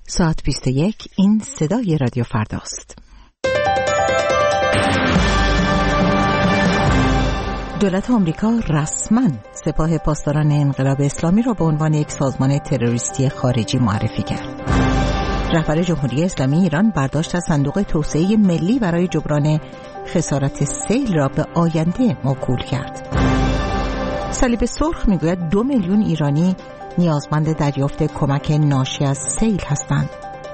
ساعت 21 این صدای رادیو فرداست. دولت آمریکا رسما سپاه پاسداران انقلاب اسلامی را به عنوان یک سازمان تروریستی خارجی معرفی کرد. رهبر جمهوری اسلامی ایران برداشت از صندوق توسعه ملی برای جبران خسارت سیل را به آینده موکول کرد. صلیب سرخ میگوید 2 میلیون ایرانی نیازمند دریافت کمک ناشی از سیل هستند.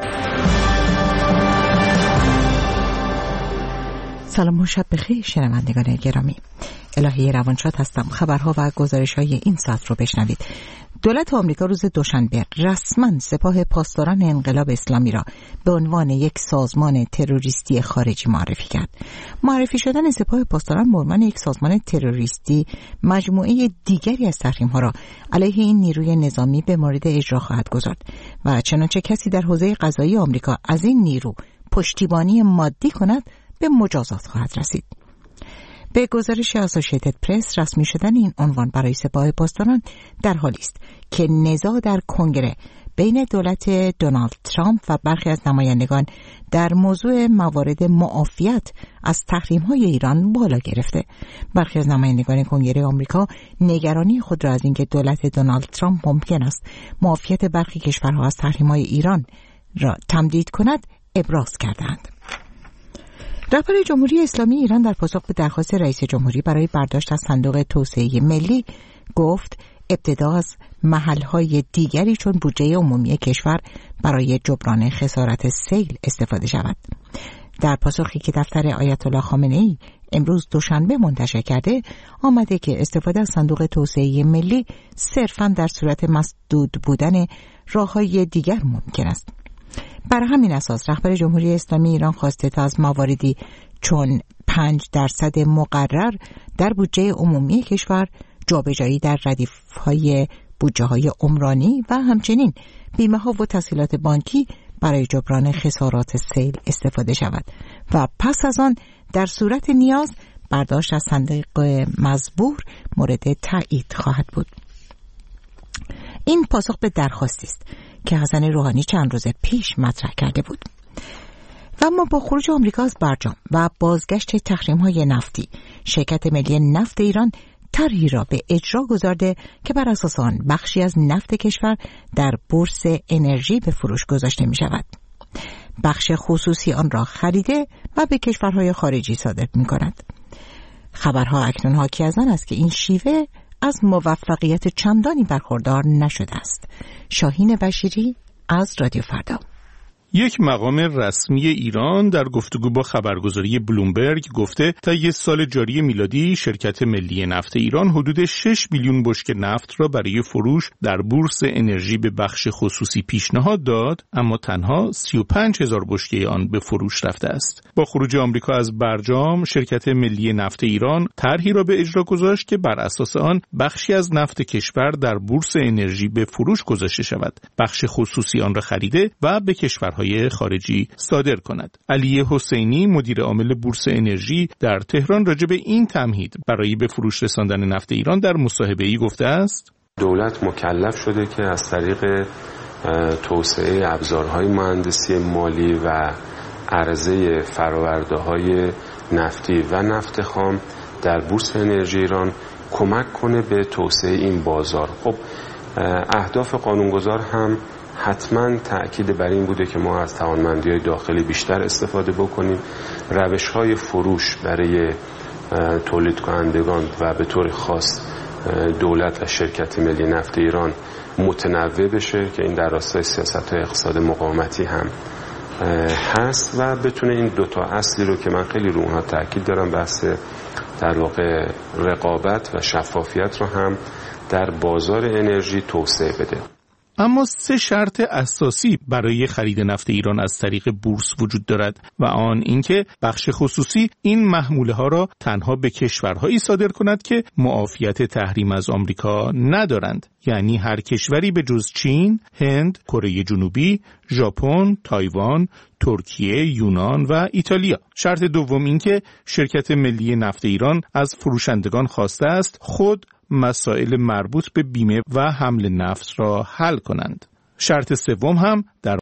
سلام و شب بخیر شنوندگان گرامی. الهی روانشاد هستم. خبرها و گزارش‌های این ساعت رو بشنوید. دولت آمریکا روز دوشنبه رسما سپاه پاسداران انقلاب اسلامی را به عنوان یک سازمان تروریستی خارجی معرفی کرد. معرفی شدن سپاه پاسداران به عنوان یک سازمان تروریستی مجموعه دیگری از تحریم‌ها را علیه این نیروی نظامی به مورد اجرا خواهد گذارد و چنانچه کسی در حوزه قضایی آمریکا از این نیرو پشتیبانی مادی کند به مجازات خواهد رسید. به گزارش اسوسییتد پرس رسمی شدن این عنوان برای سپاه پاسداران در حالی است که نزاع در کنگره بین دولت دونالد ترامپ و برخی از نمایندگان در موضوع موارد معافیت از تحریم‌های ایران بالا گرفته. برخی از نمایندگان کنگره آمریکا نگرانی خود را از اینکه دولت دونالد ترامپ ممکن است معافیت برخی کشورها از تحریم‌های ایران را تمدید کند ابراز کردند. رهبر جمهوری اسلامی ایران در پاسخ به درخواست رئیس جمهوری برای برداشت از صندوق توسعه ملی گفت ابتدا از محل‌های دیگری چون بودجه عمومی کشور برای جبران خسارت سیل استفاده شود. در پاسخی که دفتر آیت الله خامنه‌ای امروز دوشنبه منتشر کرده آمده که استفاده از صندوق توسعه ملی صرفاً در صورت مسدود بودن راه‌های دیگر ممکن است. بر همین اساس رهبر جمهوری اسلامی ایران خواسته تا از مواردی چون 5% مقرر در بودجه عمومی کشور، جابجایی در ردیف‌های بودجه‌های عمرانی و همچنین بیمه‌ها و تسهیلات بانکی برای جبران خسارات سیل استفاده شود و پس از آن در صورت نیاز برداشت از صندوق مزبور مورد تایید خواهد بود. این پاسخ به درخواستی است که حسن روحانی چند روز پیش مطرح کرده بود. و اما با خروج آمریکا از برجام و بازگشت تحریم‌های نفتی، شرکت ملی نفت ایران طرحی را به اجرا گذارده که بر اساس آن بخشی از نفت کشور در بورس انرژی به فروش گذاشته می شود. بخش خصوصی آن را خریده و به کشورهای خارجی صادر می کند. خبرها اکنون حاکی از آن است که این شیوه از موفقیت چندانی برخوردار نشده است. شاهین بشیری از رادیو فردا. یک مقام رسمی ایران در گفتگو با خبرگزاری بلومبرگ گفته تا یک سال جاری میلادی شرکت ملی نفت ایران حدود 6 بیلیون بشکه نفت را برای فروش در بورس انرژی به بخش خصوصی پیشنهاد داد، اما تنها 35,000 بشکه آن به فروش رفته است. با خروج آمریکا از برجام، شرکت ملی نفت ایران طرحی را به اجرا گذاشت که بر اساس آن بخشی از نفت کشور در بورس انرژی به فروش گذاشته شود، بخش خصوصی آن را خریده و به کشورهای خارجی صادر کند. علی حسینی مدیر عامل بورس انرژی در تهران راجع به این تمهید برای به فروش رساندن نفت ایران در مصاحبه‌ای گفته است: دولت مکلف شده که از طریق توسعه ابزارهای مهندسی مالی و عرضه فرآورده‌های نفتی و نفت خام در بورس انرژی ایران کمک کنه به توسعه این بازار. خب اهداف قانونگذار هم حتما تأکید بر این بوده که ما از توانمندی‌های داخلی بیشتر استفاده بکنیم، روش‌های فروش برای تولید کنندگان و به طور خاص دولت و شرکت ملی نفت ایران متنوع بشه که این در راستای سیاست‌های اقتصاد مقاومتی هم هست و بتونه این دوتا اصلی رو که من خیلی رو اونها تأکید دارم، بحث در واقع رقابت و شفافیت رو هم در بازار انرژی توسعه بده. اما 3 شرط اساسی برای خرید نفت ایران از طریق بورس وجود دارد و آن اینکه بخش خصوصی این محموله ها را تنها به کشورهایی صادر کند که معافیت تحریم از آمریکا ندارند، یعنی هر کشوری به جز چین، هند، کره جنوبی، ژاپن، تایوان، ترکیه، یونان و ایتالیا. شرط دوم اینکه شرکت ملی نفت ایران از فروشندگان خواسته است خود مسائل مربوط به بیمه و حمل نفت را حل کنند. شرط سوم هم در